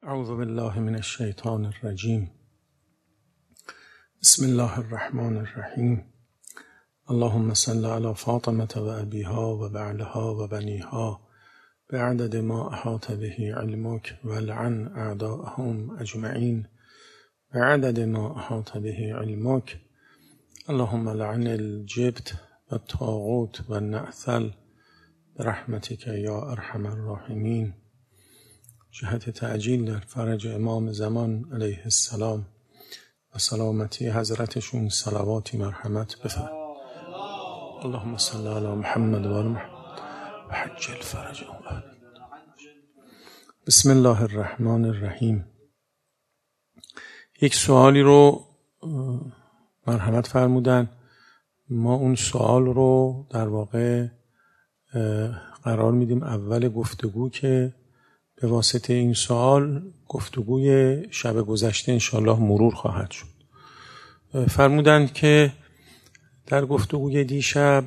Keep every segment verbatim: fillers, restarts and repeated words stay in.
اعوذ بالله من الشیطان الرجیم. بسم الله الرحمن الرحیم. اللهم صل علی فاطمة و ابیها و بعلها و بنیها بعدد ما احاط به علمک ولعن اعداءهم اجمعین بعدد ما احاط به علمک. اللهم لعن الجبت و الطاغوت و النعثل برحمتک یا ارحم الراحمین. جهت تعجیل در فرج امام زمان علیه السلام و سلامتی حضرتشون صلواتی مرحمت بفرم. اللهم صل علی محمد و آل محمد و حجل فرجهم. بسم الله الرحمن الرحیم. یک سوالی رو مرحمت فرمودن، ما اون سوال رو در واقع قرار میدیم اول گفتگو که به واسطه این سوال گفتگوی شب گذشته انشاءالله مرور خواهد شد. فرمودند که در گفتگوی دیشب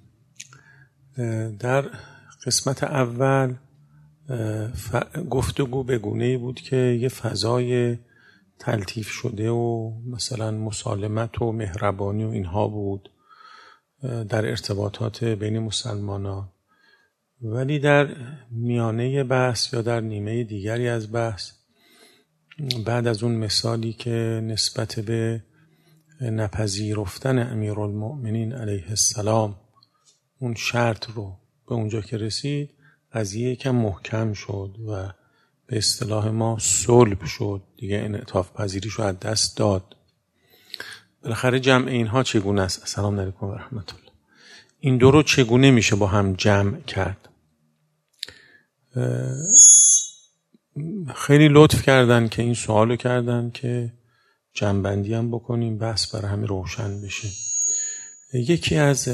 در قسمت اول گفتگو به گونه‌ای بود که یه فضای تلطیف شده و مثلا مسالمت و مهربانی و اینها بود در ارتباطات بین مسلمانان، ولی در میانه بحث یا در نیمه دیگری از بحث بعد از اون مثالی که نسبت به نپذیرفتن امیرالمؤمنین علیه السلام اون شرط رو به اونجا که رسید قضیه یکم محکم شد و به اصطلاح ما صلب شد دیگه، انعطاف پذیریش رو از دست داد. بالاخره جمع اینها چگونه است؟ السلام علیکم و رحمت الله. این دو رو چگونه میشه با هم جمع کرد؟ خیلی لطف کردن که این سوالو کردن که جمع‌بندی هم بکنیم، بحث برای همه روشن بشه. یکی از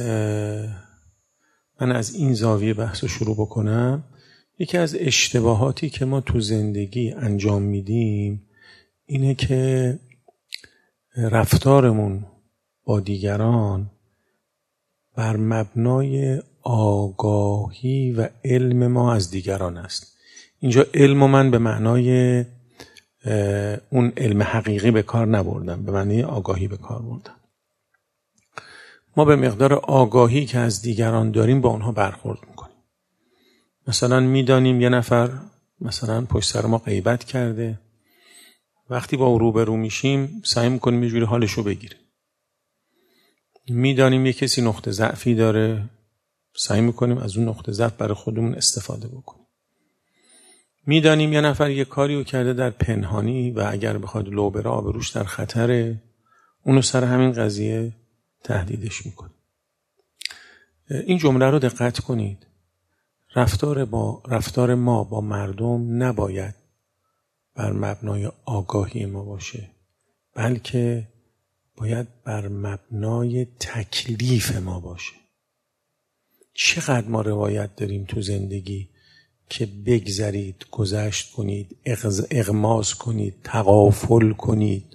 من از این زاویه بحث رو شروع بکنم. یکی از اشتباهاتی که ما تو زندگی انجام میدیم اینه که رفتارمون با دیگران بر مبنای آگاهی و علم ما از دیگران است. اینجا علم من به معنای اون علم حقیقی به کار نبردم، به معنای آگاهی به کار بردم. ما به مقدار آگاهی که از دیگران داریم با اونها برخورد میکنیم. مثلا میدانیم یه نفر مثلا پشت سر ما غیبت کرده، وقتی با او روبرو میشیم سعی میکنیم یه جوری حالشو بگیریم. میدانیم یه کسی نقطه ضعفی داره، سعی میکنیم از اون نقطه ضعف برای خودمون استفاده بکنیم. میدانیم یه نفر یه کاری رو کرده در پنهانی و اگر بخواد لو بره آبروش در خطره، اونو سر همین قضیه تهدیدش میکنیم. این جمله رو دقت کنید. رفتار با رفتار ما با مردم نباید بر مبنای آگاهی ما باشه، بلکه باید بر مبنای تکلیف ما باشه. چقدر ما روایت داریم تو زندگی که بگذرید، گذشت کنید، اغماز کنید، تغافل کنید،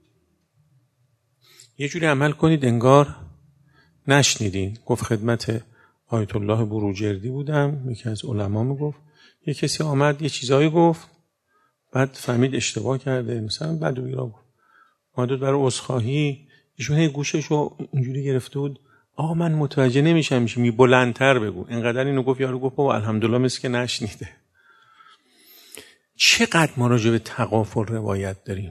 یه جوری عمل کنید انگار نشنیدین. گفت خدمت آیت الله بروجردی بودم، یکی از علما میگفت یه کسی آمد یه چیزایی گفت، بعد فهمید اشتباه کرده، مثلا بدوی را گفت، مادود برای عذرخواهی ایشون هی گوششو اینجوری گرفته بود، آقا من متوجه نمیشم، میشه می بلندتر بگو. اینقدر اینو گفت یارو گفت بابا الحمدلله مثل که نشنیده. چقدر ما راجع به تغافل روایت داریم،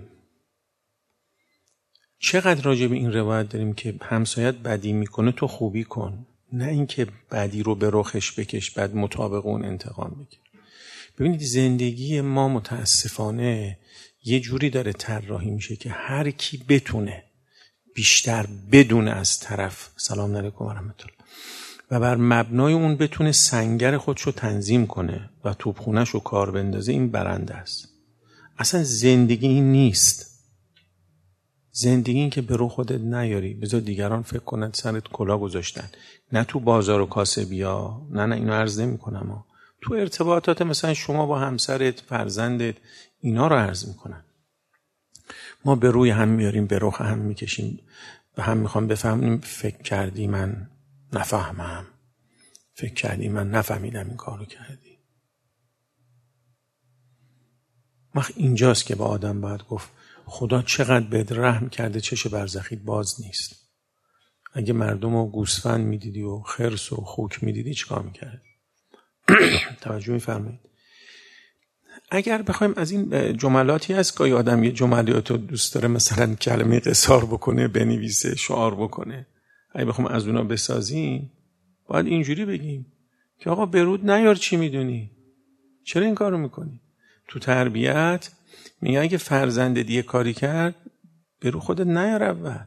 چقدر راجع به این روایت داریم که همسایت بدی میکنه تو خوبی کن، نه اینکه بدی رو به رخش بکش بعد مطابق اون انتقام بگیر. ببینید زندگی ما متاسفانه یه جوری داره طراحی میشه که هر کی بتونه بیشتر بدونه از طرف، سلام علیکم و رحمت الله، و بر مبنای اون بتونه سنگر خودشو تنظیم کنه و توپخونه‌شو کار بندازه، این برنده است. اصلا زندگی این نیست. زندگی این که به رو خودت نیاری، بذار دیگران فکر کنند سرت کلا گذاشتن. نه تو بازار و کاسبیا، نه نه اینو عرض نمی کنم، تو ارتباطات مثلا شما با همسرت، فرزندت، اینا رو عرض میکنن. ما به روی هم میاریم، به رخ هم میکشیم و هم میخوام بفهمیم فکر کردی من نفهمم، فکر کردی من نفهمیدم این کارو کردی. وقت اینجاست که با آدم باید گفت خدا چقدر بهت رحم کرده، چش برزخیت باز نیست. اگه مردم رو گوسفند میدیدی و خرس و خوک میدیدی چیکار میکرد؟ توجه میفرمایید. اگر بخوایم از این جملاتی هست که آدم یه جملاتی رو دوست داره مثلا کلمه قصار بکنه، بنویسه، شعار بکنه، اگه بخوایم از اونا بسازیم باید اینجوری بگیم که آقا برود نیار چی میدونی؟ چرا این کارو میکنی؟ تو تربیت میگه اگه فرزندت یه کاری کرد برو خودت نیار اول،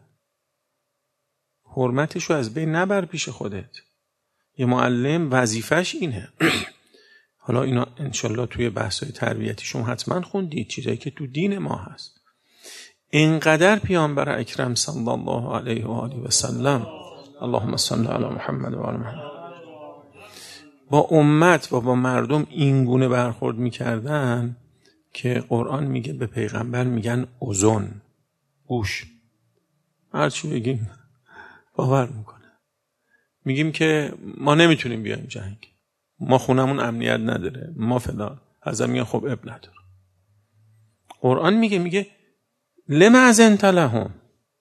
حرمتشو از بین نبر پیش خودت. یه معلم وظیفش اینه. حالا اینا انشالله توی بحث‌های تربیتی شما حتما خوندید، چیزایی که تو دین ما هست. اینقدر پیامبر اکرم صلی الله علیه و آله و سلم، اللهم صل علی محمد و آل محمد، با امت و با مردم این گونه برخورد میکردن که قرآن میگه به پیغمبر میگن اذن، گوش. هر چی بگیم باور میکنه. میگیم که ما نمیتونیم بیایم جنگ، ما خونمون امنیت نداره، ما فلان. ازم میگن خب اب نداره. قرآن میگه میگه لما اذنت لهم،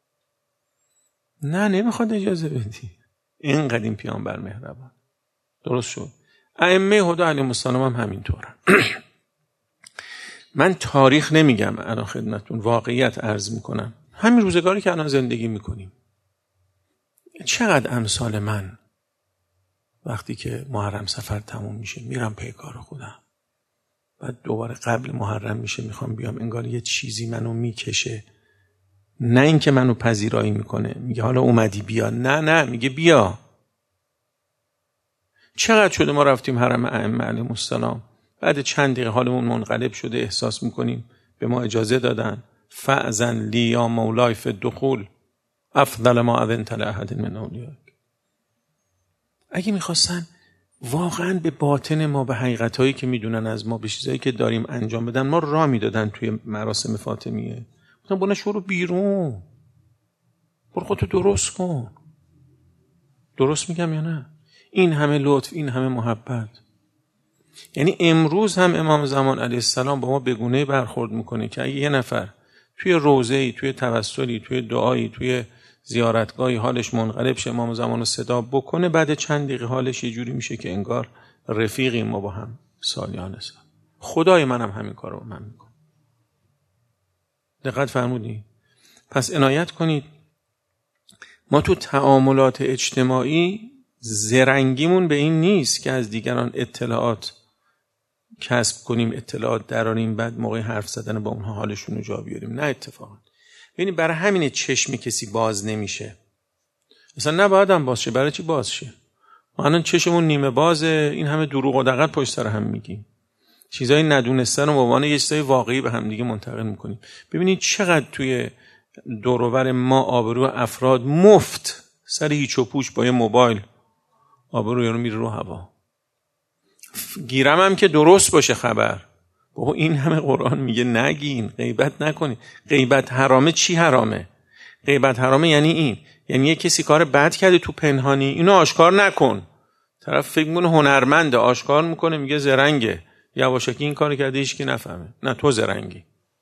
نه نمیخواد اجازه بدی. این قدیم پیامبر مهربان. درست شد. ائمه هدی علیهم السلام هم همینطورن. من تاریخ نمیگم الان خدمتتون، واقعیت عرض میکنم. همین روزگاری که الان زندگی میکنیم، چقدر امثال من وقتی که محرم سفر تموم میشه میرم پی کار خودم، بعد دوباره قبل محرم میشه میخوام بیام، انگار یه چیزی منو میکشه، نه اینکه منو پذیرایی میکنه میگه حالا اومدی بیا، نه نه میگه بیا. چقدر شده ما رفتیم حرم ائمه علیهم السلام، بعد چند دقیقه حالمون منقلب شده، احساس میکنیم به ما اجازه دادن، فأذن لی یا مولای فی الدخول افضل ما اذنت لاحد من اولیاء. اگه میخواستن واقعا به باطن ما، به حقیقتایی که میدونن از ما، به چیزایی که داریم انجام بدن، ما راه میدادن توی مراسم فاطمیه. گفتن بونه شروع بیرون، برو خودتو درست کن. درست میگم یا نه؟ این همه لطف، این همه محبت. یعنی امروز هم امام زمان علیه السلام با ما به گونه‌ای برخورد میکنه که اگه یه نفر توی روضه‌ای، توی توسلی، توی دعایی، توی زیارتگاهی حالش منقلب شه، امام زمان رو صدا بکنه، بعد چند دقیقه حالش یه جوری میشه که انگار رفیقیم ما با هم سالیان سال. خدای منم همین کارو با من میکنه. دقت فرمودید؟ پس عنایت کنید ما تو تعاملات اجتماعی زرنگیمون به این نیست که از دیگران اطلاعات کسب کنیم، اطلاعات دراریم، بعد موقع حرف زدن با اونها حالشون رو جا بیاریم. نه اتفاقا. ببینید برای همین چشم کسی باز نمیشه. مثلا نباید هم باز شه، برای چی باز شه؟ ما الان چشمون نیمه بازه، این همه دروغ و دقت پشت سر هم میگیم. چیزای ندونستن رو به عنوان یه چیزای واقعی به هم دیگه منتقل میکنیم. ببینید چقدر توی دور و بر ما آبرو افراد مفت سر هیچ و پوچ با یه موبایل آبرو یارو میره رو هوا. گیرم هم که درست باشه خبر. بابا این همه قرآن میگه نگین، غیبت نکنی. غیبت حرامه. چی حرامه؟ غیبت حرامه یعنی این، یعنی یه کسی کار بد کرده تو پنهانی، اینو آشکار نکن. طرف فکر میکنه هنرمنده، آشکار میکنه، میگه زرنگه، یواشکی این کارو کرده هیچ کی نفهمه. نه، تو زرنگی.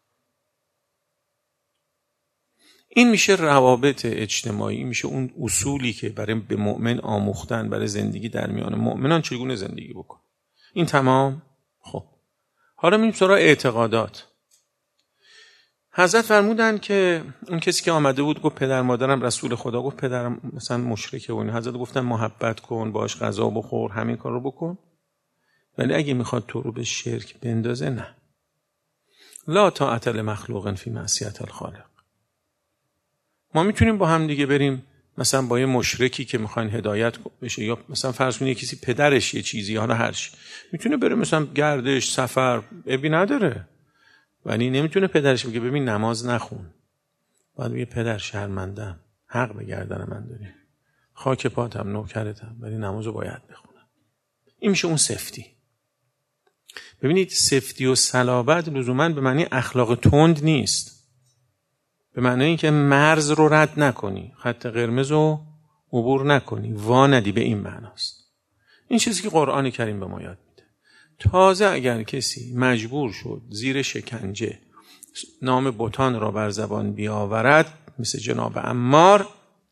این میشه روابط اجتماعی، میشه اون اصولی که برای به مؤمن آموختن برای زندگی در میان مؤمنان چگونه زندگی بکن. این تمام. خب حالا میریم سراغ اعتقادات. حضرت فرمودن که اون کسی که آمده بود گفت پدر مادرم رسول خدا، گفت پدرم مثلا مشرکه و این. حضرت گفتن محبت کن، باش غذا بخور، همین کار رو بکن، ولی اگه میخواد تو رو به شرک بندازه نه. لا طاعة لمخلوق فی معصیة الخالق. ما میتونیم با هم دیگه بریم مثلا با یه مشرکی که میخواین هدایت بشه، یا مثلا فرض کنید کسی پدرش یه چیزی، یا هر چی، میتونه بره مثلا گردش، سفر، ابی نداره، ولی نمیتونه پدرش بگه ببین نماز نخون. باید بگه پدر شرمندم، حق به گردن من داری، خاک پاتم، نوکرتم، ولی نمازو باید بخونم. این میشه اون سفتی. ببینید سفتی و صلابت لزوما به معنی اخلاق تند نیست، به معنی اینکه مرز رو رد نکنی، خط قرمز رو عبور نکنی، وا ندی، به این معناست. این چیزی که قرآن کریم به ما یاد میده. تازه اگر کسی مجبور شد زیر شکنجه نام بتان را بر زبان بیاورد، مثل جناب عمار،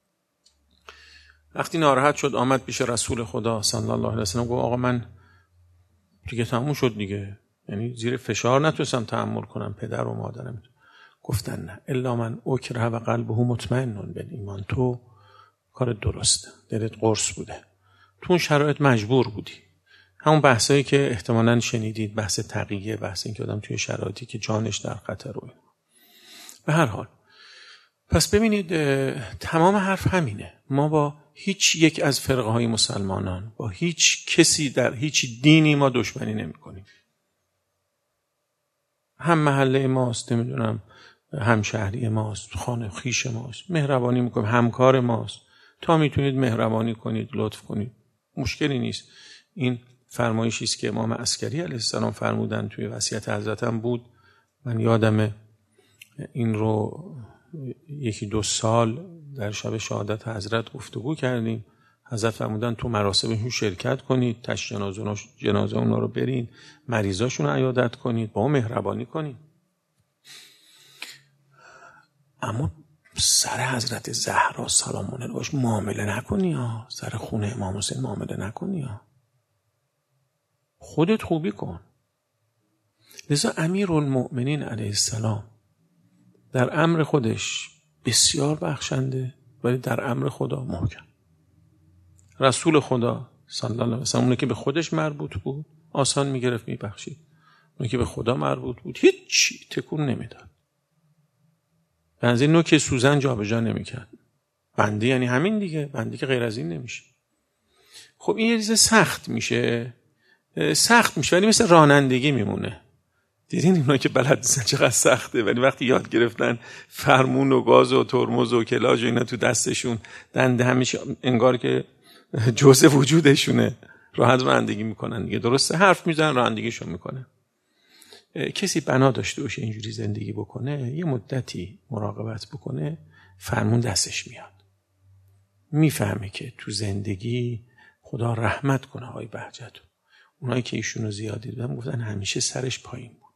وقتی ناراحت شد آمد پیش رسول خدا صلی الله علیه وسلم گفت آقا من دیگه تموم شد دیگه، یعنی زیر فشار نتونستم تحمل کنم پدر و مادرم. گفتن نه، الا من اکره و قلبه مطمئن بالایمان، تو کار درسته، دلت قرص بوده، تو اون شرایط مجبور بودی. همون بحثایی که احتمالاً شنیدید، بحث تقیه، بحث این که آدم توی شرایطی که جانش در خطر روی. به هر حال پس ببینید تمام حرف همینه، ما با هیچ یک از فرقه های مسلمانان، با هیچ کسی در هیچ دینی ما دشمنی نمی کنیم. هم محله ماست، نمیدونم هم شهری ماست، خانه خیش ماست، مهربانی میکنیم، همکار ماست، تا میتونید مهربانی کنید، لطف کنید، مشکلی نیست. این فرمایشی است که امام عسکری علیه السلام فرمودن، توی وصیت حضرتم بود. من یادم این رو یکی دو سال در شب شهادت حضرت گفتگو کردیم. حضرت فرمودن تو مراسمشون شرکت کنید، تشت جنازه جنازه اونا رو برین، مریضاشون رو عیادت کنید، با اون مهربانی کنید. اما سر حضرت زهرا سلام الله باش معامله نکنی ها، سر خونه امام حسین معامله نکنی ها، خودت خوبی کن. لذا امیرالمؤمنین علیه السلام در امر خودش بسیار بخشنده، ولی در امر خدا محکم. رسول خدا صلی الله علیه و سلم اونه که به خودش مربوط بود آسان میگرفت میبخشید، اونه که به خدا مربوط بود هیچی تکون نمیداد، بنزین نوک سوزن جا به جا نمیکرد. بنده یعنی همین دیگه، بنده که غیر از این نمیشه. خب این یه چیز سخت میشه، سخت میشه ولی مثل رانندگی میمونه. دیدین اینا که بلد نیستن چقدر سخته، ولی وقتی یاد گرفتن فرمون و گاز و ترمز و کلاژ و اینا تو دستشون، دنده همیشه انگار که جزء وجودشونه، راحت رانندگی میکنن دیگه. درسته حرف میزنن، رانندگیشون میکنن. کسی بنا داشته باشه اینجوری زندگی بکنه، یه مدتی مراقبت بکنه، فرمون دستش میاد، میفهمه که تو زندگی خدا رحمت کنه. های بهجت اونایی که ایشونو زیاد دیدم گفتن همیشه سرش پایین بود،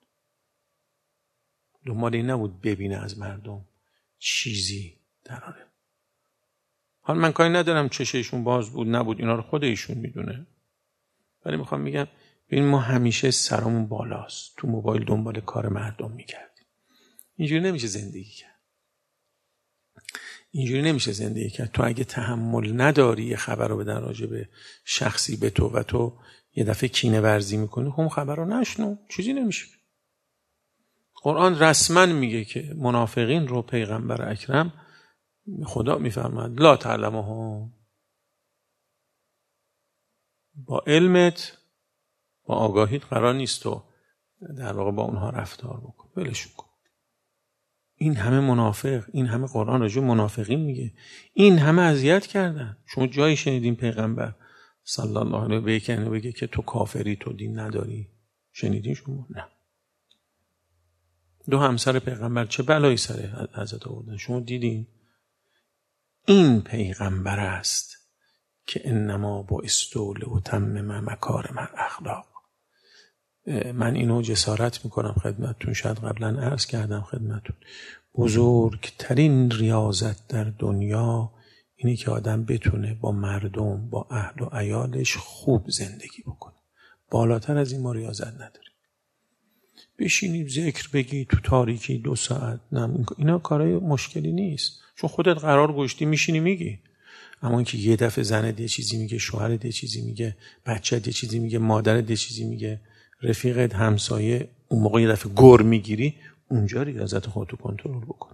دنبال این نبود ببینه از مردم چیزی دراره. حالا من کاری ندارم چششون باز بود نبود، اینا رو خود ایشون میدونه، ولی میخوام میگم ببین ما همیشه سرمون بالاست، تو موبایل دنبال کار مردم میکردیم. اینجوری نمیشه زندگی کرد، اینجوری نمیشه زندگی کرد. تو اگه تحمل نداری یه خبر رو بدن راجع به شخصی به تو و تو یه دفعه کینه ورزی میکنی، هم خبر رو نشنو، چیزی نمیشه. قرآن رسما میگه که منافقین رو پیغمبر اکرم خدا میفرماد لا تعلمهم، با علمت با آگاهیت قرار نیست تو در واقع با اونها رفتار بکن، ولشون کن. این همه منافق، این همه قرآن راجع به منافقین میگه، این همه اذیت کردن. شما جایی شنیدین پیغمبر صلی الله علیه و سلم بگه که تو کافری، تو دین نداری؟ شنیدین شما؟ نه. دو همسر پیغمبر چه بلایی سر حضرت آوردن، شما دیدین؟ این پیغمبر است که انما با استول و تمم مکارم الاخلاق. من اینو جسارت میکنم خدمتتون، شاید قبلا عرض کردم خدمتتون، بزرگترین ریاضت در دنیا اینه که آدم بتونه با مردم، با اهل و عیالش خوب زندگی بکنه. بالاتر از این ما ریاضت نداریم. بشینید ذکر بگی تو تاریکی دو ساعت، نه اینا کارای مشکلی نیست، چون خودت قرار گذاشتی میشینی میگی. اما اینکه یه دفعه زنت یه چیزی میگه، شوهرت یه چیزی میگه، بچه‌ت یه چیزی میگه، مادرت یه چیزی میگه، رفیقت، همسایه، اون موقع یه دفعه گر میگیری، اونجا ریاضت خودتو کنترل بکن.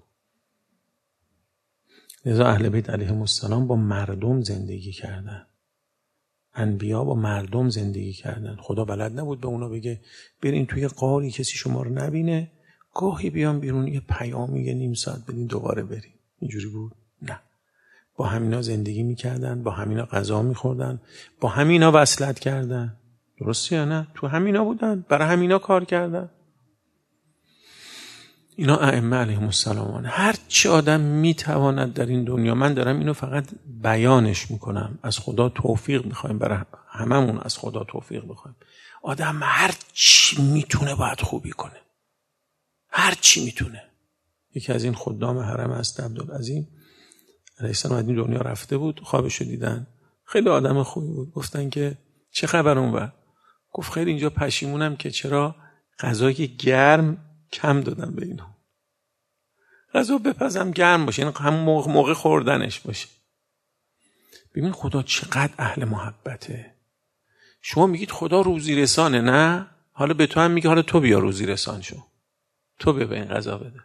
لذا اهل بیت علیهم السلام با مردم زندگی کردن، انبیا با مردم زندگی کردن. خدا بلد نبود به اونا بگه برین توی غاری کسی شما رو نبینه، گاهی بیان بیرون یه پیامی یه نیم ساعت بدین دوباره برین. اینجوری بود؟ نه. با همینا زندگی میکردن، با همینا غذا میخوردن، با همینا وصلت کردن. درسته یا نه؟ تو همینا بودن، برای همینا کار کردن. اینا ائمه علیهم السلام. هر چی آدم میتواند در این دنیا، من دارم اینو فقط بیانش میکنم، از خدا توفیق میخوایم، برای هممون از خدا توفیق میخوایم. آدم هر چی میتونه باید خوبی کنه، هر چی میتونه. یکی از این خدام حرم است عبدالعظیم علیه السلام از این دنیا رفته بود، خوابشو دیدن، خیلی آدم خوبی بود. گفتن که چه خبر اونور؟ گفت خیلی اینجا پشیمونم که چرا غذای گرم کم دادم به اینا. غذا بپزم گرم باشه، یعنی همون موقع, موقع خوردنش باشه. ببین خدا چقدر اهل محبته. شما میگید خدا روزی رسانه، نه؟ حالا به تو هم میگه حالا تو بیا روزی رسان شو، تو بیا به این غذا بده.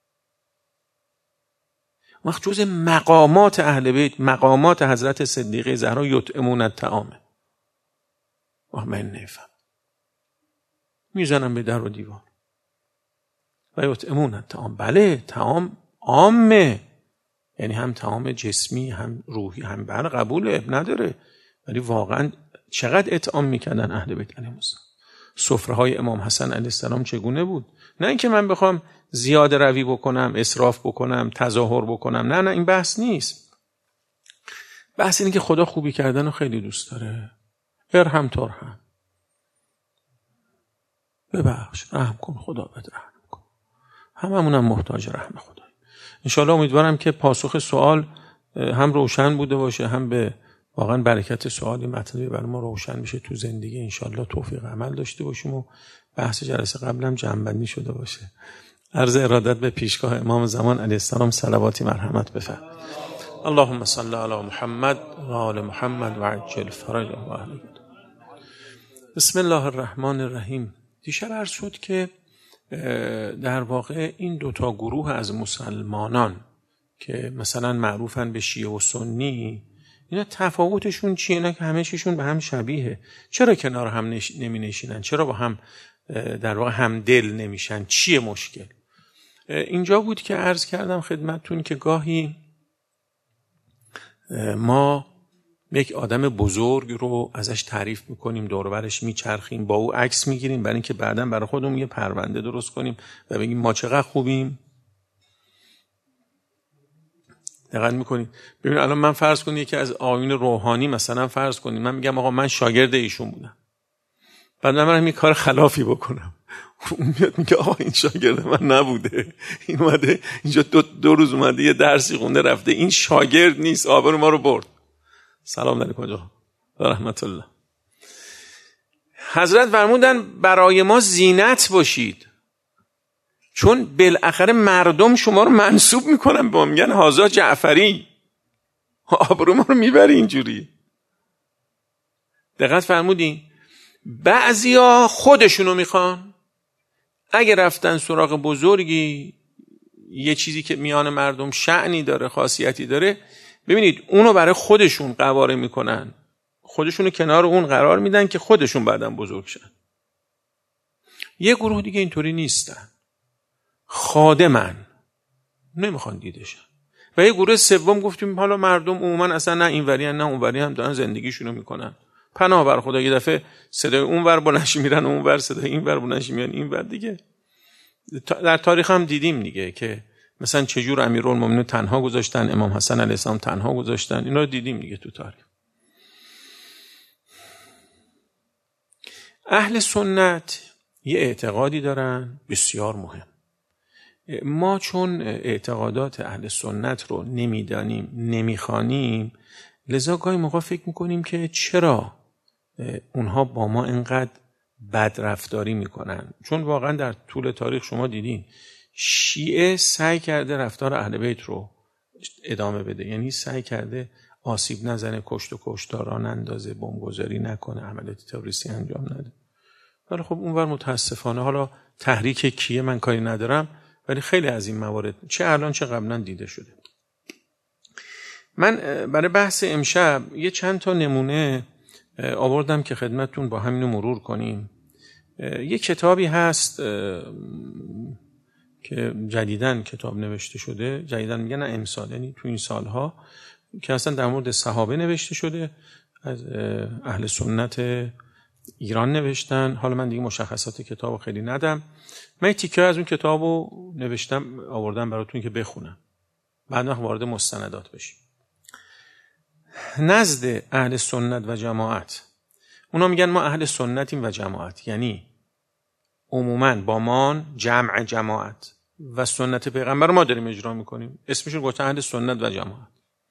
وقت جز مقامات اهل بیت، مقامات حضرت صدیقه زهرا یطعمون الطعام. واه من نفهم میزنم به در و دیوار و یطعمون الطعام. بله طعام عامه، یعنی هم طعام جسمی هم روحی هم بر قبوله، نداره. ولی واقعا چقدر اطعام میکردن اهل بیت علیهم السلام. سفره های امام حسن علیه السلام چگونه بود؟ نه اینکه من بخوام زیاده روی بکنم، اسراف بکنم، تظاهر بکنم، نه نه این بحث نیست. بحث اینه که خدا خوبی کردن رو خیلی دوست داره. ارحم ترحم، ببخش، رحم کن، خدا بد رحم کن. هممونم محتاج رحم خدا. انشاءالله امیدوارم که پاسخ سوال هم روشن بوده باشه، هم به واقعا برکت سوالی مطلبی برای ما روشن بشه تو زندگی. انشاءالله توفیق عمل داشته باشیم و بحث جلسه قبلم جمع‌بندی شده باشه. عرض ارادت به پیشگاه امام زمان علیه السلام صلواتی مرحمت بفرمایید. اللهم صل علی محمد و آل محمد و عجل فرجهم و اهل بیت. بسم الله الرحمن الرحیم. دیشب عرض شد که در واقع این دوتا گروه از مسلمانان که مثلا معروفن به شیعه و سنی، اینا تفاوتشون چیه؟ اینا که همه چیشون به هم شبیه. چرا کنار هم نش... نمی نشینن؟ چرا با هم در واقع همدل نمیشن؟ چیه مشکل؟ اینجا بود که عرض کردم خدمتتون که گاهی ما یک آدم بزرگ رو ازش تعریف میکنیم، دور و برش میچرخیم، با او عکس میگیریم برای اینکه بعداً برای خودمون یه پرونده درست کنیم و بگیم ما چقدر خوبیم. دقت میکنید؟ ببین الان من فرض کنید یکی از آیین روحانی مثلا فرض کنید من میگم آقا من شاگرد ایشون بودم، بعد من برم یه کار خلافی بکنم، اون میاد میگه آقا این شاگرد من نبوده، این اومده اینجا دو, دو روز اومده یه درسی خونده رفته، این شاگرد نیست، آبرو ما رو برد. سلام علیکم آقا و رحمت الله. حضرت فرمودن برای ما زینت باشید، چون بالاخره مردم شما رو منسوب میکنن به ما، میگن هازا جعفری، آبرو ما رو میبری اینجوری. دقت فرمودین؟ بعضیا خودشونو میخوان، اگه رفتن سراغ بزرگی، یه چیزی که میان مردم شأنی داره، خاصیتی داره، ببینید اونو برای خودشون قواره میکنن، خودشونو کنار اون قرار میدن که خودشون بعداً بزرگ شن. یه گروه دیگه اینطوری نیستن، خادمن، نمیخوان دیده شن. و یه گروه سوم گفتیم حالا مردم عموما اصلا نه اینوری نه اونوری هم دارن زندگیشونو میکنن، پناه بر خدا. یه دفعه صدای اونور بلندش میرن اونور، صدای اینور بلندش میان اینور. دیگه در تاریخ هم دیدیم دیگه که مثلا چجور امیرالمومنین تنها گذاشتن، امام حسن علیه السلام تنها گذاشتن، اینا رو دیدیم دیگه تو تاریخ. اهل سنت یه اعتقادی دارن بسیار مهم. ما چون اعتقادات اهل سنت رو نمیدانیم، نمیخوانیم، لذا گاهی موقع فکر میکنیم که چرا اونها با ما اینقدر بد رفتاری میکنن. چون واقعا در طول تاریخ شما دیدین شیعه سعی کرده رفتار اهل بیت رو ادامه بده، یعنی سعی کرده آسیب نزنه، کشت و کشتار نندازه، بمبگذاری نکنه، عملیات تروریستی انجام نده. ولی خب اونور متاسفانه، حالا تحریک کیه من کاری ندارم، ولی خیلی از این موارد چه الان چه قبلا دیده شده. من برای بحث امشب یه چند تا نمونه آوردم که خدمتتون با همینو مرور کنیم. یه کتابی هست که جدیداً کتاب نوشته شده، جدیداً میگن نه امسال، یعنی تو این سالها، که اصلا در مورد صحابه نوشته شده، از اهل سنت ایران نوشتن. حالا من دیگه مشخصات کتابو خیلی ندم، من تیکه از اون کتابو نوشتم آوردم براتون که بخونم، بعد وقت وارد مستندات بشیم. نزد اهل سنت و جماعت، اونا میگن ما اهل سنتیم و جماعت، یعنی عموماً با ما جمع جماعت و سنت پیغمبر ما داریم اجرا میکنیم، اسمشون گفتن اهل سنت و جماعت.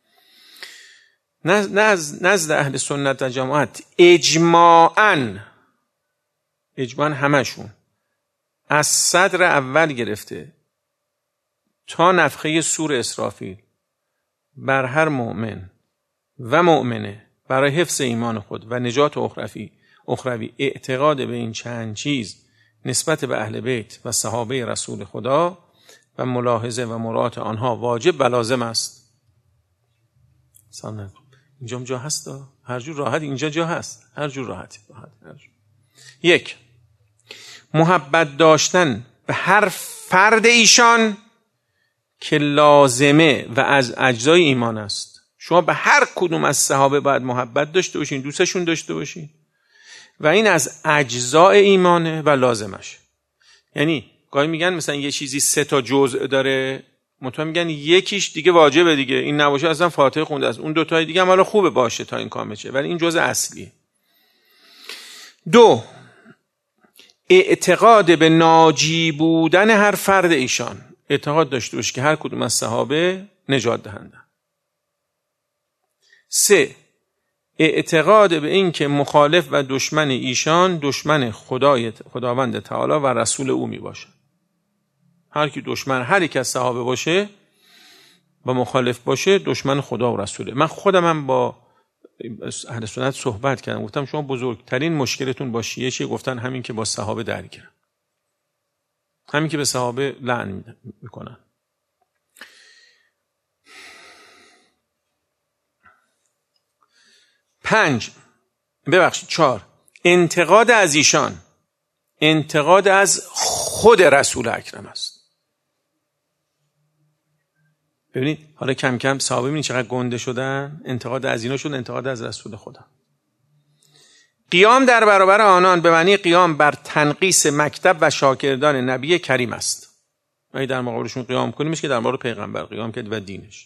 نزد, نزد اهل سنت و جماعت اجماعاً، اجماعاً همشون از صدر اول گرفته تا نفخه سور اسرافیل بر هر مؤمن و مؤمنه برای حفظ ایمان خود و نجات اخروی اخروی اعتقاد به این چند چیز نسبت به اهل بیت و صحابه رسول خدا و ملاحظه و مراعات آنها واجب و لازم است. سلام. اینجا جا هست دا. هر جور راحت اینجا جا هست، هر جور راحتی راحت هر جور. یک، محبت داشتن به هر فرد ایشان که لازمه و از اجزای ایمان است. شما به هر کدوم از صحابه باید محبت داشته باشین، دوستشون داشته باشین و این از اجزای ایمانه و لازمش. یعنی گاهی میگن مثلا یه چیزی سه تا جزء داره، مطمئن میگن یکیش دیگه واجبه دیگه، این نباشه اصلا فاتحه خونده است، اون دو تای دیگه هم حالا خوبه باشه تا این کامل شه، ولی این جزء اصلیه. دو، اعتقاد به ناجی بودن هر فرد ایشان، اعتقاد داشته باشه که هر کدوم از صحابه نجات دهنده. سه، اعتقاد به این که مخالف و دشمن ایشان دشمن خدای خداوند تعالی و رسول او می باشه. هر کی دشمن هر یک از صحابه باشه و مخالف باشه دشمن خدا و رسوله. من خودم هم با اهل سنت صحبت کردم، گفتم شما بزرگترین مشکلتون با شیعه چیه؟ گفتن همین که با صحابه درگیرن، همین که به صحابه لعن میکنن. پنج، ببخشید چهار، انتقاد از ایشان انتقاد از خود رسول اکرم است. ببینید حالا کم کم صحابه ببینید چقدر گنده شدن، انتقاد از اینا شد انتقاد از رسول خدا. قیام در برابر آنان به معنی قیام بر تنقیس مکتب و شاگردان نبی کریم است. ما در مقابلشون قیام کنیم میشه که در مقابل پیغمبر قیام کرد و دینش.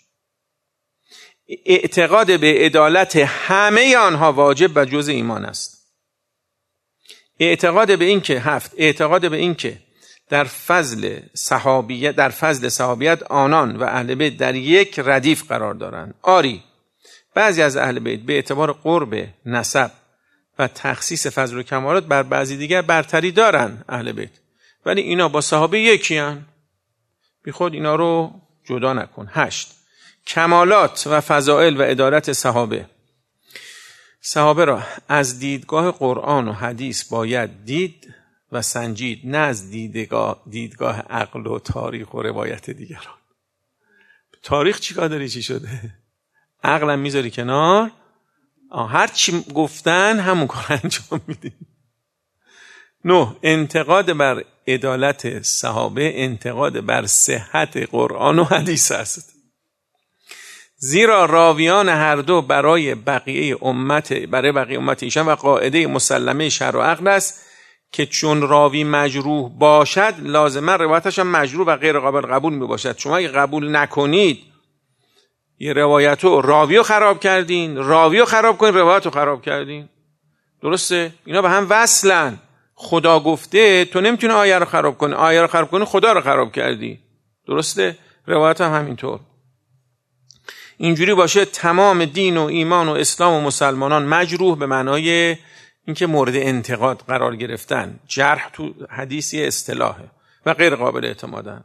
اعتقاد به عدالت همه آنها واجب و جزء ایمان است. اعتقاد به این که هفت اعتقاد به این که در فضل صحابیت در فضل صحابیت آنان و اهل بیت در یک ردیف قرار دارند. آری بعضی از اهل بیت به اعتبار قرب نسب و تخصیص فضل و کمالات بر بعضی دیگر برتری دارن اهل بیت، ولی اینا با صحابه یکی هن. بی خود اینا رو جدا نکن. هشت، کمالات و فضائل و عدالت صحابه. صحابه را از دیدگاه قرآن و حدیث باید دید و سنجید، نه از دیدگاه, دیدگاه عقل و تاریخ و روایت دیگران. تاریخ چی کار داری چی شده؟ عقلم میذاری کنار، هر چی گفتن همون کار انجام میدی. نه، انتقاد بر عدالت صحابه انتقاد بر صحت قرآن و حدیث است، زیرا راویان هر دو برای بقیه امت برای بقیه امت ایشان و قاعده مسلمه شرع و عقل است که چون راوی مجروح باشد لازما روایتش هم مجروح و غیر قابل قبول می باشد. شما اگه قبول نکنید یه روایتو راویو خراب کردین، راویو خراب کنین، روایتو خراب کردین. درسته؟ اینا به هم وصلن. خدا گفته تو نمیتونی آیه رو خراب کنی، آیه رو خراب کنی خدا رو خراب کردی. درسته؟ روایت هم همینطور. اینجوری باشه تمام دین و ایمان و اسلام و مسلمانان مجروح به معنای اینکه مورد انتقاد قرار گرفتن. جرح تو حدیثی اصطلاحه و غیر قابل اعتمادن.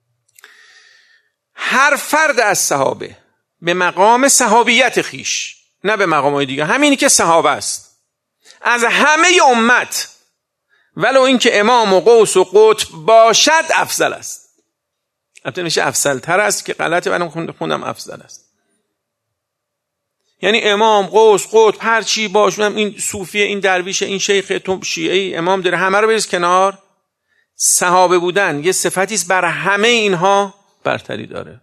هر فرد از صحابه به مقام صحابیت خیش، نه به مقامای دیگه، همینی که صحابه است، از همه امت ولو اینکه امام و قوس و قطب باشد افضل است. البته میشه افضل تر است که غلطه، ولی خوندم افضل است. یعنی امام، قوس، قطب، هر چی باشه، این صوفیه، این درویشه، این شیخ، تو شیعه، امام داره، همه رو بریز کنار. صحابه بودن یه صفتی است بر همه اینها برتری داره.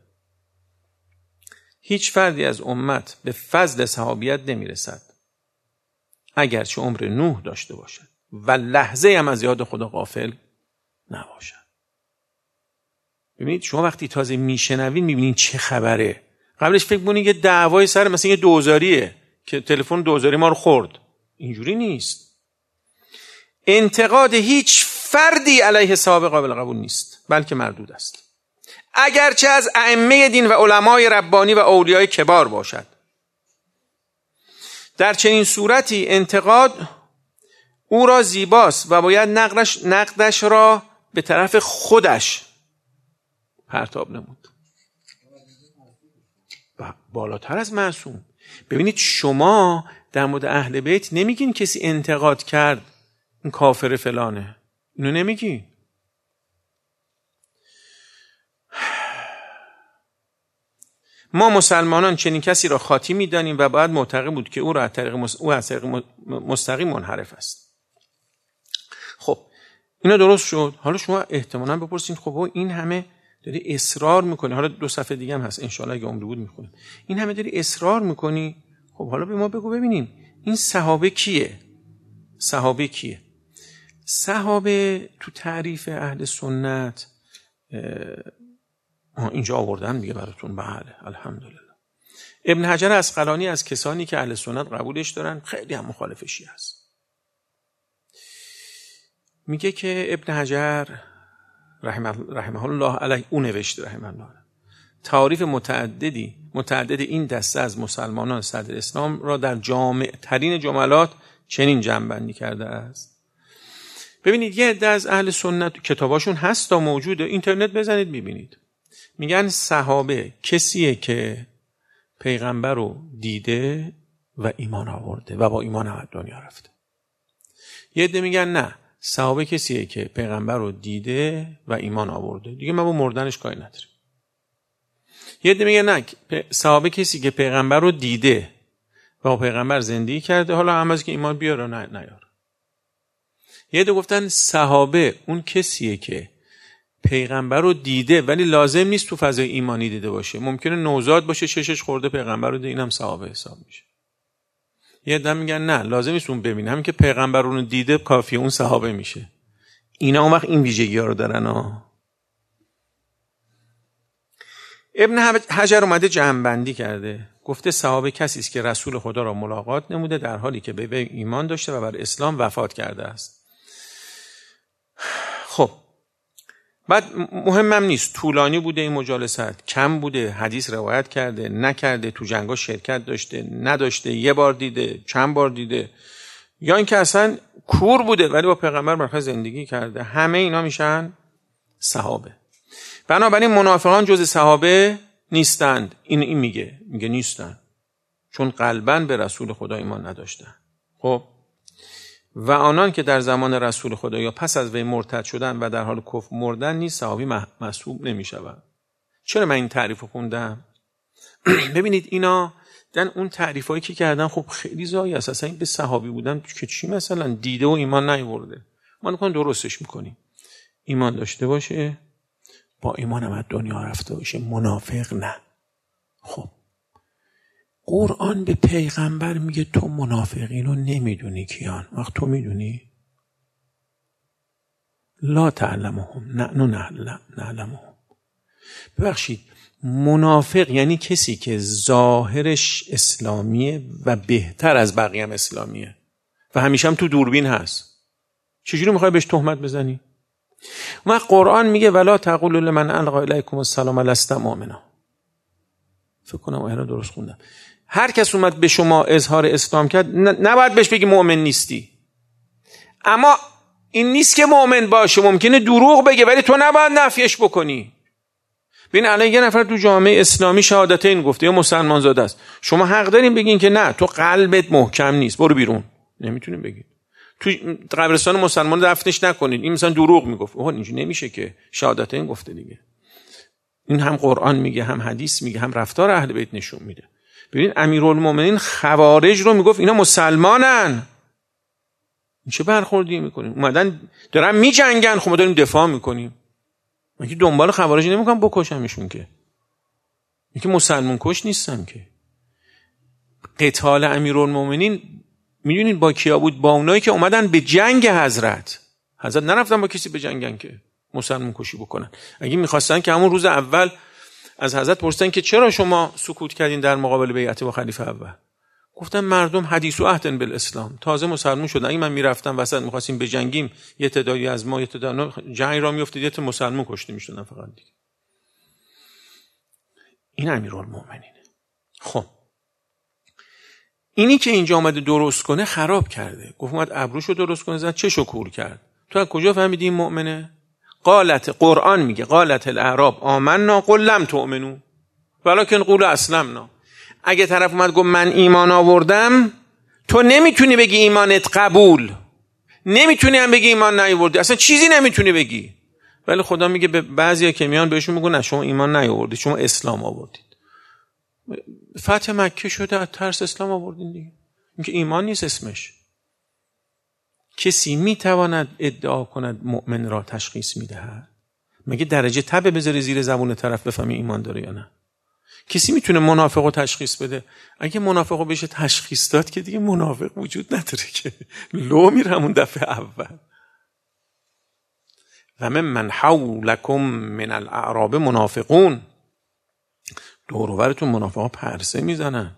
هیچ فردی از امت به فضل صحابیت نمیرسد اگرچه عمر نوح داشته باشد و لحظه هم از یاد خدا غافل نباشد. ببینید شما وقتی تازه میشنوین میبینید چه خبره. قبلش فکر کنید یه دعوای سر مثلا یه دوزاریه که تلفن دوزاری ما رو خورد. اینجوری نیست. انتقاد هیچ فردی علیه صحابه قابل قبول نیست، بلکه مردود است، اگرچه از ائمه دین و علمای ربانی و اولیای کبار باشد. در چنین صورتی انتقاد او را زیباست و باید نقدش, نقدش را به طرف خودش پرتاب نمود. بالاتر از معصوم. ببینید شما در مورد اهل بیت نمیگین کسی انتقاد کرد این کافر فلانه، اینو نمیگین. ما مسلمانان چنین کسی را خاطی می‌دانیم و باید معتقد بود که او را از طریق مس... او از طریق مستقیم منحرف است. خب اینا درست شد. حالا شما احتمالاً بپرسین خب این همه داری اصرار میکنی، حالا دو صفحه دیگه هم هست انشالله اگه عمری بود میخونیم، این همه داری اصرار میکنی، خب حالا به ما بگو ببینیم این صحابه کیه؟ صحابه کیه؟ صحابه تو تعریف اهل سنت اینجا آوردن میگه براتون. بله الحمدلله. ابن حجر عسقلانی از کسانی که اهل سنت قبولش دارن خیلی هم مخالف شیعه است. میگه که ابن حجر رحمه, رحمه الله علیه او نوشته رحمه الله تعاریف متعددی متعدد این دسته از مسلمانان صدر اسلام را در جامع ترین جملات چنین جمع‌بندی کرده است. ببینید یه عده از اهل سنت کتاباشون هست تا موجوده، اینترنت بزنید میبینید، میگن صحابه کسیه که پیغمبر رو دیده و ایمان آورده و با ایمان هم دنیا رفته. یه عده میگن نه، صحابه کسیه که پیغمبر رو دیده و ایمان آورده، دیگه ما با مردنش کاری نداریم. یه عده میگن نه، صحابه کسی که پیغمبر رو دیده و با پیغمبر زندگی کرده، حالا هم از که ایمان بیاره نه نیاره. یه عده گفتن صحابه اون کسیه که پیغمبر رو دیده ولی لازم نیست تو فضای ایمانی دیده باشه، ممکنه نوزاد باشه چشش خورده پیغمبر رو دیده، اینم صحابه حساب میشه. یه عده میگن نه لازم نیست اون ببینه، همین که پیغمبر رو دیده کافیه اون صحابه میشه. اینا اون وقت این ویژگی‌ها رو دارن ها. ابن حجر اومده جمع‌بندی کرده، گفته صحابه کسی است که رسول خدا را ملاقات نموده در حالی که به وی ایمان داشته و بر اسلام وفات کرده است. خب بعد مهمم نیست طولانی بوده این مجالسات، کم بوده، حدیث روایت کرده نکرده، تو جنگا شرکت داشته نداشته، یه بار دیده چند بار دیده، یا اینکه اصلا کور بوده ولی با پیغمبر مرخص زندگی کرده، همه اینا میشن صحابه. بنابراین منافقان جز صحابه نیستند. این این میگه میگه نیستند چون قلباً به رسول خدا ایمان نداشتند. خب و آنان که در زمان رسول خدا یا پس از وی مرتد شدن و در حال کفر مردن نیز صحابی محسوب نمیشوند. چرا من این تعریفو خوندم؟ ببینید اینا دن اون تعریفایی که کردن خب خیلی زایی است. اصلا این به صحابی بودن که چی مثلا دیده و ایمان نیورده، ما نکنم درستش میکنیم. ایمان داشته باشه، با ایمان هم از دنیا رفته باشه، منافق نه. خب قرآن به پیغمبر میگه تو منافقین رو نمیدونی کیان، وقت تو میدونی؟ لا تعلمهم نحن نعلمهم. ببخشید منافق یعنی کسی که ظاهرش اسلامیه و بهتر از بقیه هم اسلامیه و همیشه هم تو دوربین هست. چجوری میخوای بهش تهمت بزنی؟ و قرآن میگه ولا تقولوا لمن القى الیکم السلام لست مؤمنا. فکر کنم آیه رو درست خوندم. هر کس اومد به شما اظهار اسلام کرد نباید بهش بگی مؤمن نیستی. اما این نیست که مؤمن باشه، ممکنه دروغ بگه ولی تو نباید نفیش بکنی. ببین الان یه نفر تو جامعه اسلامی شهادتین گفته یا مسلمان زاده است، شما حق دارین بگین که نه تو قلبت محکم نیست برو بیرون. نمیتونین بگین. تو قبرستان مسلمان دفنش نکنین، این مثلا دروغ میگفت. اوه اینجوری نمیشه که، شهادتین گفته دیگه. این هم قرآن میگه هم حدیث میگه هم رفتار اهل بیت نشون میده. ببین امیرالمومنین خوارج رو میگفت اینا مسلمانن. این چه برخوردی میکنیم؟ اومدن دارن میجنگن، خب ما داریم دفاع میکنیم. من که دنبال خوارج نمیکنم بکشمشون که. این که مسلمان کش نیستم که. قتال امیرالمومنین میدونید با کیا بود؟ با اونایی که اومدن به جنگ حضرت. حضرت نرفتن با کسی به جنگن که. مسلمان کشی بکنن. اگه میخواستن که همون روز اول از حضرت پرسیدن که چرا شما سکوت کردین در مقابل بیعت با خلیفه اول؟ گفتن مردم حدیث و عهد بالاسلام، تازه مسلمان شدن. اگه من میرفتم وسط میخواستیم بجنگیم، یه تعدادی از ما یه تعداد جنگ را میافتاد، یه تعداد مسلمان کشته میشدن فقط دیگه. این امیرالمومنینه. خب اینی که اینجا آمده درست کنه خراب کرده. گفت اومد ابروشو درست کنه، زد چشو کور کرد. تو از کجا فهمیدی این مؤمنه؟ قالت، قرآن میگه قالت الاعراب آمنا قل لم تؤمنوا ولکن قولوا اسلمنا. اگه طرف اومد گفت من ایمان آوردم، تو نمیتونی بگی ایمانت قبول، نمیتونی هم بگی ایمان نیاوردی، اصلا چیزی نمیتونی بگی. ولی خدا میگه به بعضیا که میان بهشون میگه نه شما ایمان نیاوردید، شما اسلام آوردید. فتح مکه شده از ترس اسلام آوردین دیگه. اینکه ایمان نیست اسمش. کسی میتواند ادعا کند مؤمن را تشخیص میدهد؟ مگه درجه تبه بذاره زیر زبون طرف بفهمی ایمان داره یا نه؟ کسی میتونه منافق رو تشخیص بده؟ اگه منافق رو بشه تشخیص داد که دیگه منافق وجود نداره که لو میره همون دفعه اول. و من من حولکم من الاعراب منافقون، دور و برتون منافقا پرسه میزنن.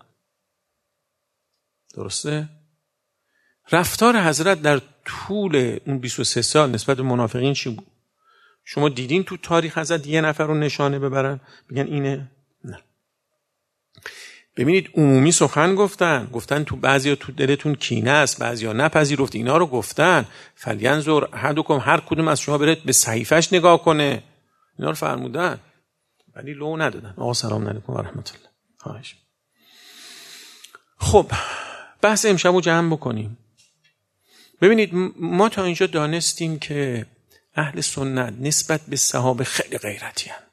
درسته؟ رفتار حضرت در طول اون بیست و سه سال نسبت به منافقین چی بود؟ شما دیدین تو تاریخ حضرت یه نفر رو نشانه ببرن بگن اینه؟ نه. ببینید عمومی سخن گفتن، گفتن تو بعضیا تو دلتون کینه است، بعضیا نپذیرفت، اینا رو گفتن. فلینظر احدکم، هر کدوم از شما برید به صحیفش نگاه کنه، اینا رو فرمودن. ولی لو ندادن. آقا سلام علیکم و رحمت الله. خواهش. خب بحث امشب رو جمع بکنیم. ببینید ما تا اینجا دانستیم که اهل سنت نسبت به صحابه خیلی غیرتی هستند.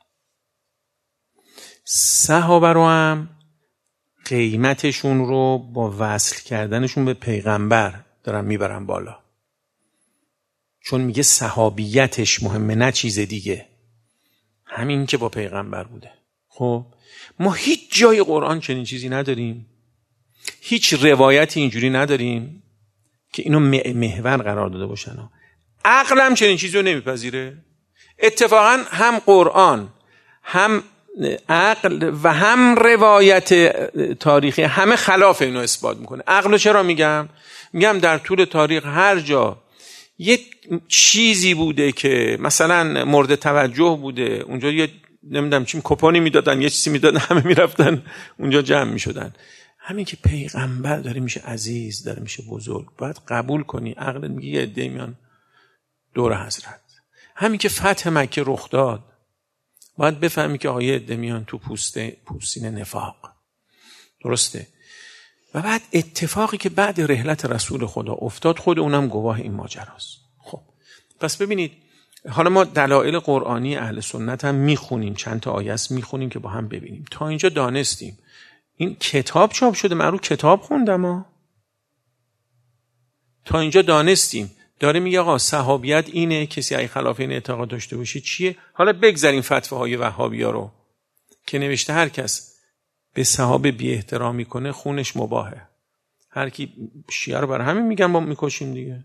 صحابه رو هم قیمتشون رو با وصل کردنشون به پیغمبر دارن میبرن بالا، چون میگه صحابیتش مهمه نه چیز دیگه، همین که با پیغمبر بوده. خب ما هیچ جای قرآن چنین چیزی نداریم، هیچ روایتی اینجوری نداریم که اینو محور قرار داده باشن. عقل هم چنین چیزی رو نمیپذیره. اتفاقا هم قرآن هم عقل و هم روایت تاریخی همه خلاف اینو اثبات میکنه. عقل چرا میگم؟ میگم در طول تاریخ هر جا یه چیزی بوده که مثلا مورد توجه بوده، اونجا یه نمیدونم چی کپونی میدادن، یه چیزی میدادن، همه میرفتن اونجا جمع میشدن. همین که پیغمبر داره میشه عزیز، داره میشه بزرگ، باید قبول کنی. عقل میگه یه عده میان دور حضرت. همین که فتح مکه رخ داد، باید بفهمی که آیه عده میان تو پوسته پوستین نفاق. درسته؟ و بعد اتفاقی که بعد رحلت رسول خدا افتاد، خود اونم گواه این ماجراست. خب پس ببینید، حالا ما دلایل قرآنی اهل سنت هم میخونیم، چند تا آیه است میخونیم که با هم ببینیم. تا اینجا دانستیم این کتاب چاپ شده، من رو کتاب خوندم ها. تا اینجا دانستیم داره میگه آقا صحابیت اینه، کسی ای خلاف این اعتقاد داشته باشه چیه. حالا بگذاریم فتواهای وهابیا رو که نوشته هر کس به صحابه بی احترامی کنه خونش مباهه. هر کی شیعه رو برای همین میگن با میکشیم دیگه.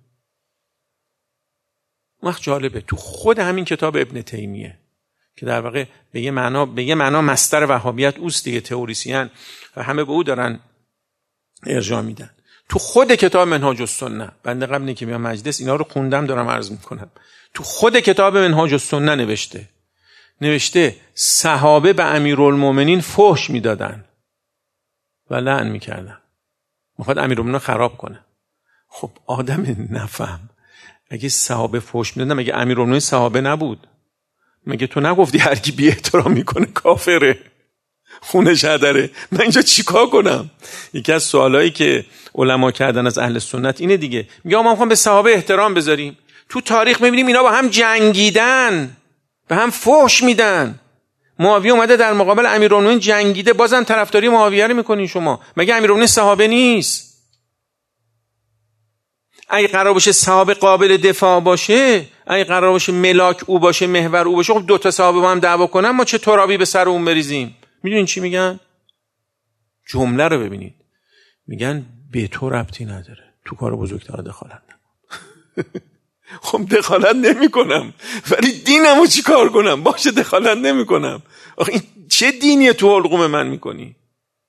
وقت جالبه تو خود همین کتاب ابن تیمیه که در واقع به یه معنا به یه معنا مصدر وهابیت اوست دیگه، تئوریسین و همه به او دارن ارجاع میدن. تو خود کتاب منهاج السنه، بنده قبل اینکه بیام مجلس اینا رو خوندم دارم عرض میکنم، تو خود کتاب منهاج السنه نوشته نوشته صحابه به امیرالمومنین فحش میدادن و لعن میکردن، میخواد امیرالمومنین خراب کنه. خب آدم نفهم، اگه صحابه فحش میدادن مگه امیرالمومنین صحابه نبود؟ مگه تو نگفتی هر کی بی احترام میکنه کافره، خونش هدره؟ من اینجا چیکار کنم؟ یکی از سوالایی که علما کردن از اهل سنت اینه دیگه، میگه ما میخوام به صحابه احترام بذاریم. تو تاریخ میبینیم اینا با هم جنگیدن، به هم فحش میدن. معاویه اومده در مقابل امیرالمومنین جنگیده، بازم طرفداری معاویه رو میکنین شما. مگه امیرالمومنین صحابه نیست؟ اگه قرار باشه صحابه قابل دفاع باشه، اگه قرار باشه ملاک او باشه، محور او باشه، خب دو تا صحابه با هم دعوا کنن ما چه ترابی به سر اون بریزیم؟ میدونین چی میگن؟ جمله رو ببینید، میگن به تو ربطی نداره، تو کار بزرگتر دخالت نکن. خب دخالت نمی کنم، ولی دینمو چی کار کنم؟ باشه دخالت نمی کنم. آخه این چه دینیه تو حلقوم من میکنی؟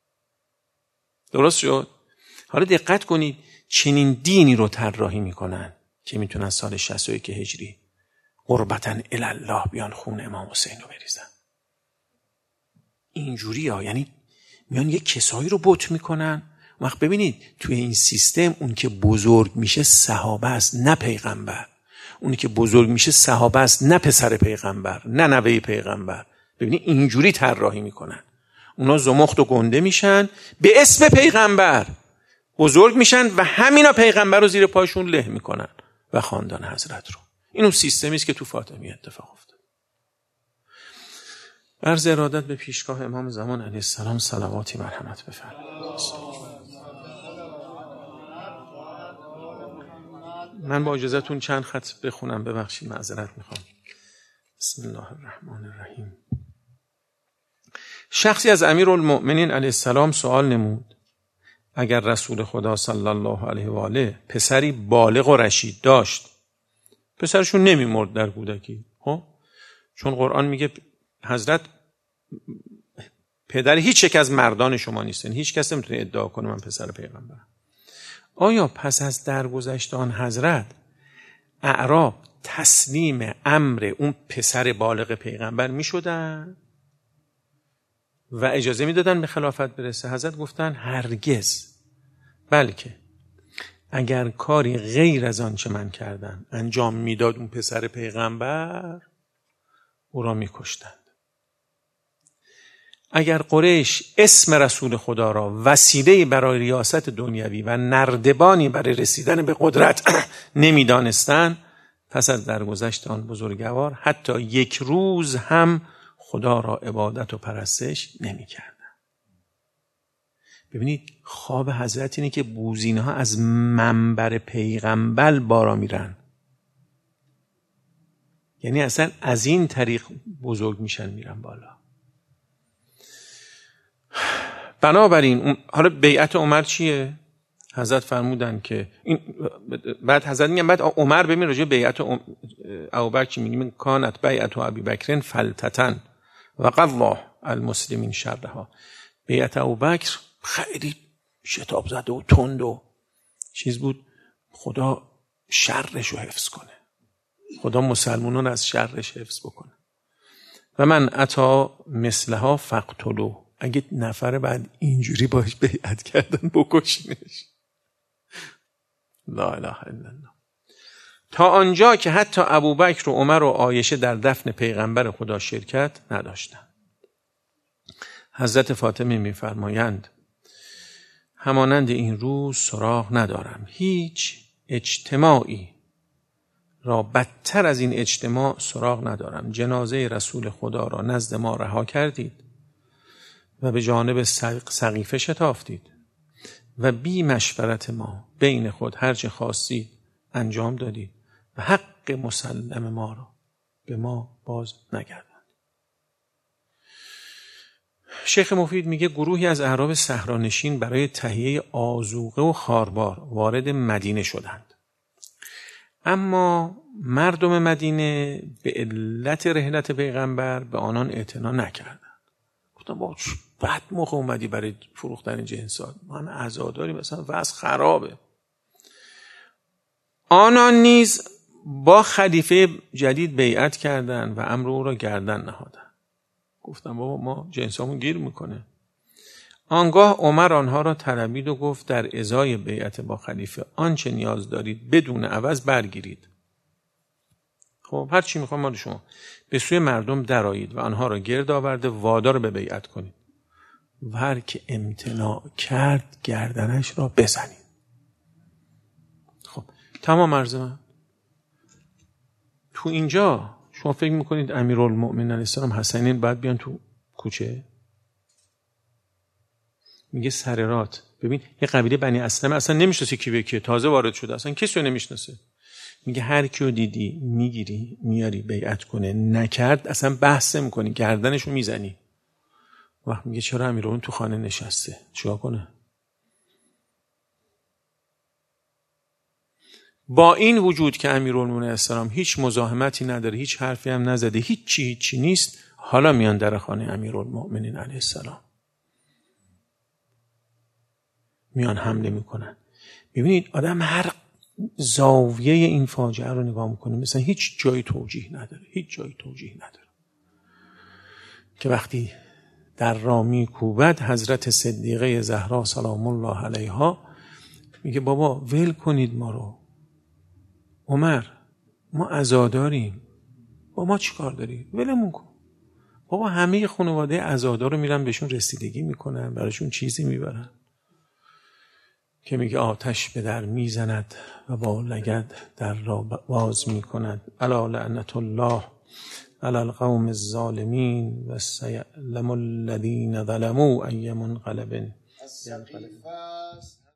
درست شد؟ حالا دقت کنید چنین دینی رو طراحی میکنن که میتونن سال شصت و یک هجری قربتاً الله بیان خون امام حسین رو بریزن. اینجوری ها، یعنی میان یک کسایی رو بت میکنن. وقت ببینید توی این سیستم اون که بزرگ میشه صحابه است نه پیغمبر. اونی که بزرگ میشه صحابه است نه پسر پیغمبر نه نوه پیغمبر. ببینید اینجوری طراحی میکنن. اونا زمخت و گنده میشن به اسم پیغمبر، بزرگ میشن و همینا پیغمبر رو زیر پاشون له میکنن و خاندان حضرت رو. این اون سیستمی است که تو فاطمی اتفاق افتاد. عرض ارادت به پیشگاه امام زمان علیه السلام صلواتی مرحمت بفرمایید. من با اجازهتون چند خط بخونم، ببخشید معذرت میخوام. بسم الله الرحمن الرحیم. شخصی از امیرالمؤمنین علیه السلام سوال نمود اگر رسول خدا صلی الله علیه و آله پسری بالغ و رشید داشت، پسرشون نمیمرد در کودکی، خب چون قرآن میگه حضرت پدر هیچ یک از مردان شما نیستن، هیچ کس نمیتونه ادعا کنه من پسر پیغمبرم. آیا پس از درگذشت آن حضرت اعراب تسلیم امر اون پسر بالغ پیغمبر میشدن و اجازه میدادن به خلافت برسه؟ حضرت گفتن هرگز، بلکه اگر کاری غیر از آن چه من کردن انجام میداد اون پسر پیغمبر، او را میکشتند. اگر قریش اسم رسول خدا را وسیله برای ریاست دنیوی و نردبانی برای رسیدن به قدرت نمیدانستند، پس از درگذشت آن بزرگوار حتی یک روز هم خدا را عبادت و پرستش نمی کردن. ببینید خواب حضرت اینه که بوزینه ها از منبر پیغمبر بارا میرن، یعنی اصلا از این طریق بزرگ میشن میرن بالا. بنابراین حالا بیعت عمر چیه؟ حضرت فرمودن که این بعد حضرت میگن بعد عمر ببین راجع بیعت ابوبکر چی میگه؟ کانت بیعت ابی بکر فلتتن و قضا المسلمین شرها. بیعت ابوبکر خیلی شتاب زده و تند و چیز بود، خدا شرش رو حفظ کنه، خدا مسلمانان از شرش حفظ بکنه. و من عطا مثلها فقتلو، اگه نفر بعد اینجوری باش بیعت کردن بکشینش. لا اله الا الله. تا آنجا که حتی ابوبکر و عمر و عایشه در دفن پیغمبر خدا شرکت نداشتند. حضرت فاطمه می‌فرمایند همانند این روز سراغ ندارم هیچ اجتماعی را بدتر از این اجتماع سراغ ندارم. جنازه رسول خدا را نزد ما رها کردید و به جانب سقیفه شتافتید و بی مشورت ما بین خود هر چه خواستید انجام دادید و حق مسلم ما را به ما باز نگرداندید. شیخ مفید میگه گروهی از اعراب صحرانشین برای تهیه آذوقه و خاربار وارد مدینه شدند، اما مردم مدینه به علت رحلت پیغمبر به آنان اعتنا نکردند. گفتن با بعد موقع اومدی برای فروختن جنسات، من عزاداری مثلا وضع خرابه. آنان نیز با خلیفه جدید بیعت کردند و امر او را گردن نهادند. گفتن بابا ما جنسامون گیر میکنه. آنگاه عمر آنها را طلبید و گفت در ازای بیعت با خلیفه آنچه نیاز دارید بدون عوض برگیرید. خب هر چی میخوام مال شما. به سوی مردم درآیید و آنها را گرد آورده وادار به بیعت کنید و هر که امتناع کرد گردنش را بزنید. خب تمام عرض من. تو اینجا شما فکر میکنید امیرالمؤمنین علیه السلام حسنین باید بیان تو کوچه؟ میگه سررات. ببین یه قبیله بنی اسلم اصلا نمیشناسه کی به کی، تازه وارد شده، اصلا کسی رو نمیشناسه. میگه هر کیو دیدی میگیری میاری بیعت کنه، نکرد اصلا بحث نمی‌کنی، گردنشو میزنی. وقت میگه چرا امیرالمؤمنین تو خانه نشسته چیکار کنه؟ با این وجود که امیرالمومنین السلام هیچ مزاحمتی نداره، هیچ حرفی هم نزده، هیچ چی هیچ چی نیست، حالا میان در خانه امیرالمومنین علیه السلام میان حمله میکنن. ببینید آدم هر زاویه این فاجعه رو نگاه میکنه مثلا هیچ جای توجیه نداره، هیچ جای توجیه نداره. که وقتی در را میکوبد حضرت صدیقه زهرا سلام الله علیها میگه بابا ول کنید ما رو، عمر ما عزاداریم، با ما چی کار داری؟ ولمون کن. بابا همه خانواده عزادار رو میرن بهشون رسیدگی میکنن، براشون چیزی میبرن. که میگه آتش به در میزند و با لگد در را باز میکند. الا لعنت الله علی القوم الظالمین و سیعلم الذین ظلموا ای منقلب.